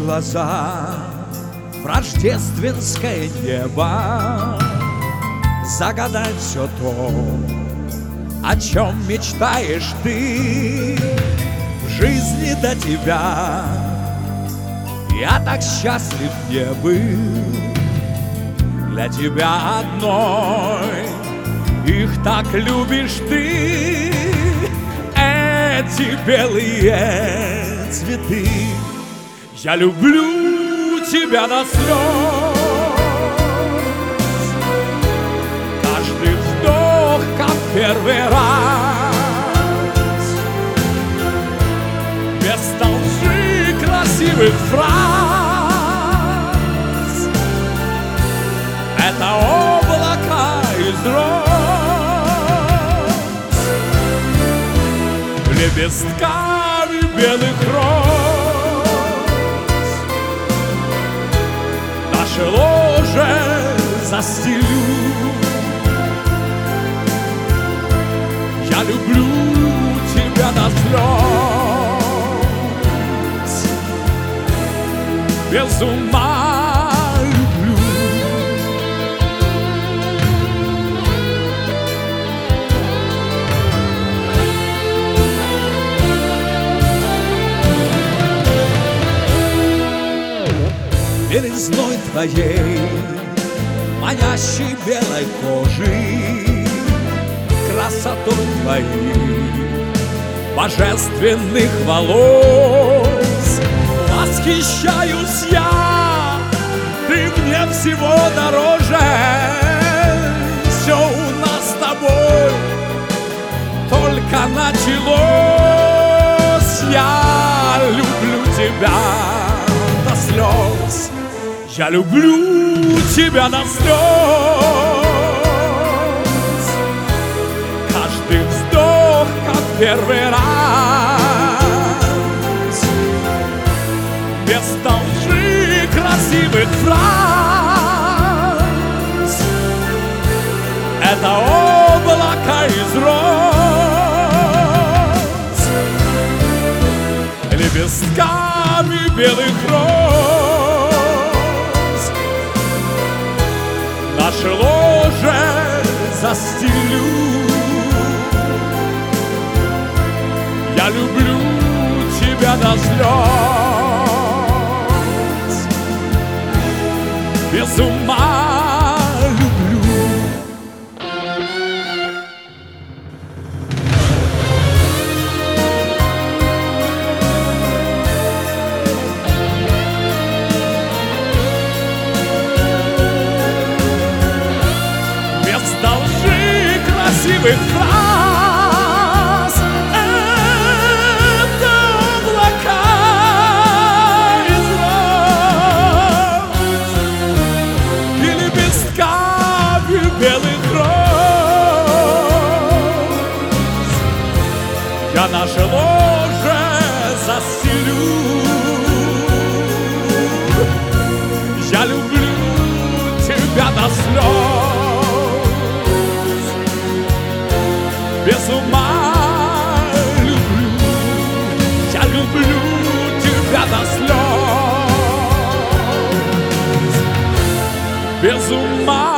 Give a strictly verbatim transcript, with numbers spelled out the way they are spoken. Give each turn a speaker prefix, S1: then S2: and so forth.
S1: глаза в рождественское небо, загадать все то, о чем мечтаешь ты. В жизни до тебя я так счастлив не был, для тебя одной их так любишь ты. Эти белые цветы, я люблю тебя до слез. Каждый вздох, как первый раз, без толщи красивых фраз. Это облака из роз, лепестками белых роз. Наше ложе застелю. Я люблю тебя до слез, без ума люблю. Белизной твоей, манящей белой кожи, красотой твоих божественных волос восхищаюсь я, ты мне всего дороже. Все у нас с тобой только началось. Я люблю тебя до слез, я люблю тебя до слез. Каждый вздох, как первый раз, без толщи красивых фраз. Это облака из роз, лепестками белых роз. Наше ложе застелю. Я люблю тебя до слез, без ума люблю. Без толщи красивых фраз. Это облака из роз и лепестками белых роз. Я наше ложе застелю. Я люблю тебя до слез, без ума люблю. Я люблю тебя до слез, без ума.